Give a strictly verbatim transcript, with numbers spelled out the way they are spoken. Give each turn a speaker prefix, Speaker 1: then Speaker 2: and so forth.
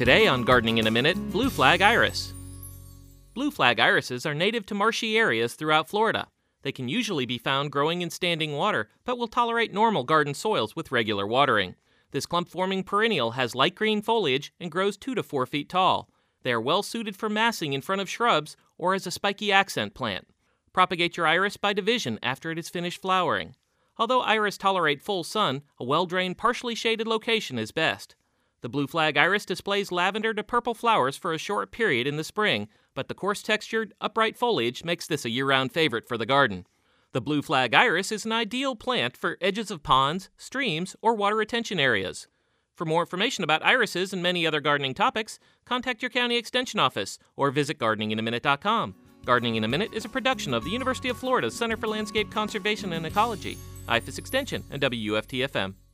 Speaker 1: Today on Gardening in a Minute, blue flag iris. Blue flag irises are native to marshy areas throughout Florida. They can usually be found growing in standing water, but will tolerate normal garden soils with regular watering. This clump-forming perennial has light green foliage and grows two to four feet tall. They are well suited for massing in front of shrubs or as a spiky accent plant. Propagate your iris by division after it is finished flowering. Although iris tolerate full sun, a well-drained, partially shaded location is best. The blue flag iris displays lavender to purple flowers for a short period in the spring, but the coarse-textured, upright foliage makes this a year-round favorite for the garden. The blue flag iris is an ideal plant for edges of ponds, streams, or water retention areas. For more information about irises and many other gardening topics, contact your county extension office or visit gardening in a minute dot com. Gardening in a Minute is a production of the University of Florida's Center for Landscape Conservation and Ecology, I F A S Extension, and W U F T F M.